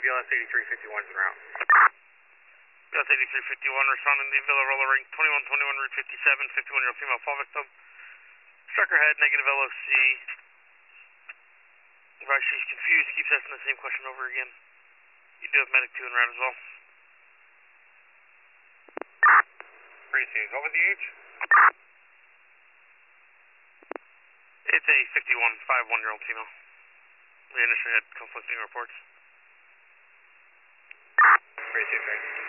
BLS 8351's en route. BLS 8351 responding to Villa Roller Ring 2121 Route 57, 51-year-old female fall victim. Struck her head, negative LOC. Advise she's confused, keeps asking the same question over again. You do have medic 2 en route as well. Precinct, what was the age? It's a 51-year-old female. We initially had conflicting reports. Precinct, thanks.